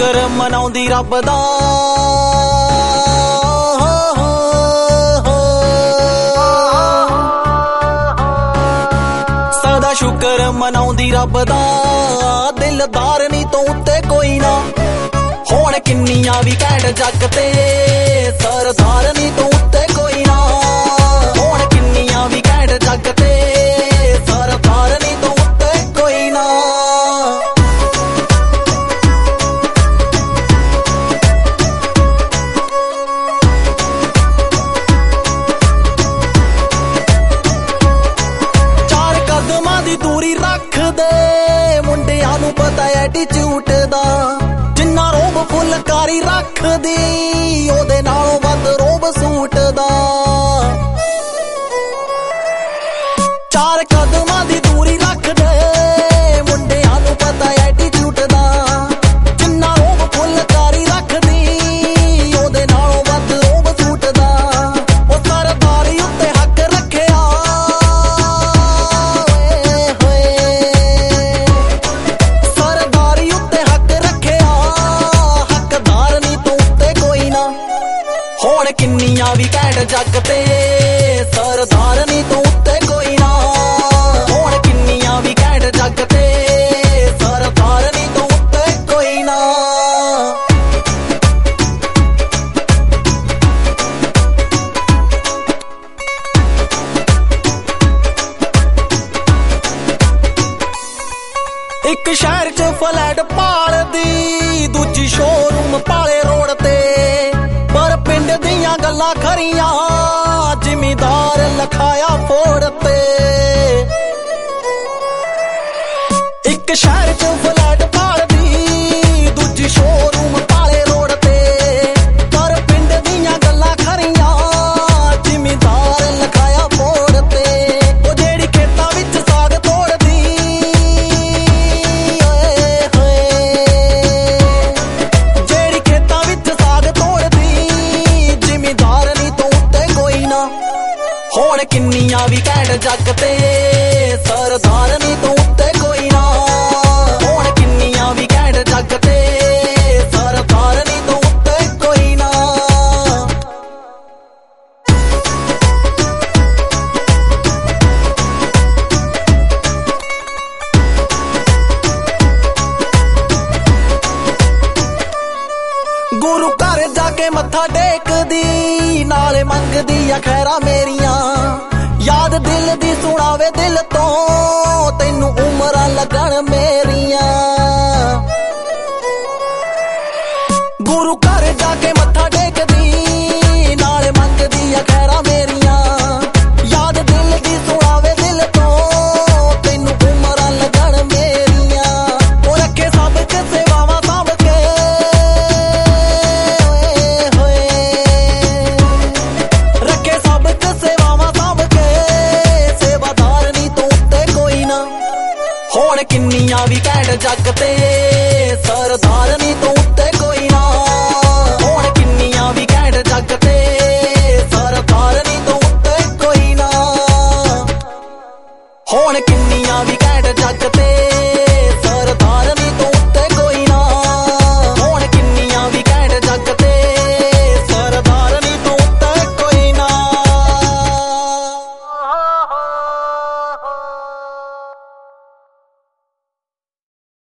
ਸ਼ੁਕਰ ਮਨਾਉਂਦੀ ਰੱਬ ਦਾ, ਸਦਾ ਸ਼ੁਕਰ ਮਨਾਉਂਦੀ ਰੱਬ ਦਾ। ਦਿਲਦਾਰ ਨੀ ਤੋਂ ਉੱਤੇ ਕੋਈ ਨਾ, ਹੁਣ ਕਿੰਨੀਆਂ ਵੀ ਘੈਂਟ ਜੱਗ ਤੇ, ਸਰਦਾਰ ਨੀ ਤੋਂ ਉੱਤੇ ਕੋਈ ਨਾ, ਹੁਣ ਕਿੰਨੀਆਂ ਵੀ ਘੈਂਟ ਜੱਗ ਤੇ, ਸਰਦਾਰ ਨੀ ਤੋਂ ਉੱਤੇ ਕੋਈ ਨਾ। ਚਾਰ ਕਦਮਾਂ ਦੀ ਦੂਰੀ ਰੱਖਦੇ ਮੁੰਡਿਆਂ ਨੂੰ ਪਤਾ ਐਟੀਟਿਊਡ ਦਾ, ਜਿੰਨਾ ਰੋਬ ਫੁਲਕਾਰੀ ਰੱਖਦੀ ਉਹਦੇ ਨਾਲੋਂ ਵੱਧ ਰੋਬ ਸੂਟ ਦਾ। ਚਾਰ ਕਦਮਾਂ ਦੀ ਦੂਰੀ ਰੱਖਦੇ ਮੁੰਡਿਆਂ ਨੂੰ ਪਤਾ ਐਟੀਟਿਊਡ ਦਾ, ਜਿੰਨਾ ਰੋਬ ਫੁਲਕਾਰੀ ਰੱਖਦੀ ਉਹਦੇ ਨਾਲੋਂ ਵੱਧ ਰੋਬ ਸੂਟ ਦਾ। ਉਹ ਸਰਦਾਰੀ ਉੱਤੇ ਹੱਕ ਰੱਖਿਆ ਸਰਦਾਰੀ ਉੱਤੇ ਹੱਕ ਰੱਖਿਆ, ਹੱਕਦਾਰ ਨੀ ਤੂੰ ਉੱਤੇ ਕੋਈ ਨਾ, ਹੁਣ ਕਿੰਨੀਆਂ ਵੀ ਘੈਂਟ ਜੱਗ ਤੇ, ਸਰਦਾਰ ਨੀ ਤੂੰ ਉੱਤੇ ਕੋਈ ਨਾ, ਹੁਣ ਕਿੰਨੀਆਂ ਵੀ ਘੈਂਟ ਜੱਗ ਤੇ, ਸਰਦਾਰ ਨੀ ਤੂੰ ਉੱਤੇ ਕੋਈ ਨਾ। ਇੱਕ ਸ਼ਹਿਰ 'ਚ ਫਲੈਟ ਪਾਲਦੀ, ਦੂਜੀ ਸ਼ੋਰੂਮ ਪਾਲੇ ਰੋਡ ਤੇ, ਪਰ ਪਿੰਡ ਦੀਆਂ ਗੱਲਾਂ ਖਰੀਆਂ ਜ਼ਿਮੀਦਾਰ ਲਖਾਇਆ ਫੋੜ ਤੇ। ਇੱਕ ਸ਼ਹਿਰ 'ਚ ਫਲੈਟ ਪਾਲਦੀ, ਦੂਜੀ ਸ਼ੋਰੂਮ ਪਾਲੇ ਰੋਡ ਤੇ, ਪਰ ਪਿੰਡ ਦੀਆਂ ਗੱਲਾਂ ਖਰੀਆਂ ਜ਼ਿਮੀਦਾਰ ਲਖਾਇਆ ਫੋੜ ਤੇ। ਉਹ ਜਿਹੜੀ ਖੇਤਾਂ ਵਿੱਚ ਸਾਗ ਤੋੜਦੀ, ਓਏ ਹੋਏ, ਜਿਹੜੀ ਖੇਤਾਂ ਵਿੱਚ ਸਾਗ ਤੋੜਦੀ, ਜ਼ਿਮੀਦਾਰ ਨੀ ਤੂੰ ਉੱਤੇ ਕੋਈ ਨਾ, ਹੁਣ ਕਿੰਨੀਆਂ ਵੀ ਘੈਂਟ ਜੱਗ ਤੇ, ਸਰਦਾਰ ਨੀ ਤੂੰ ਉੱਤੇ ਕੋਈ ਨਾ, ਹੁਣ ਕਿੰਨੀਆਂ ਵੀ ਘੈਂਟ ਜੱਗ ਤੇ, ਸਰਦਾਰ ਨੀ ਤੂੰ ਉੱਤੇ ਕੋਈ ਨਾ। ਗੁਰੂ ਘਰ ਜਾ ਕੇ ਮੱਥਾ ਟੇਕਦੀ, ਨਾਲੇ ਮੰਗਦੀ ਆ ਖੈਰਾਂ ਮੇਰੀਆਂ, ਯਾਦ ਦਿਲ ਦੀ ਸੁਣਾਵੇ ਦਿਲ ਤੋਂ, ਤੈਨੂੰ ਉਮਰਾਂ ਲੱਗਣ ਮੇਰੀਆਂ।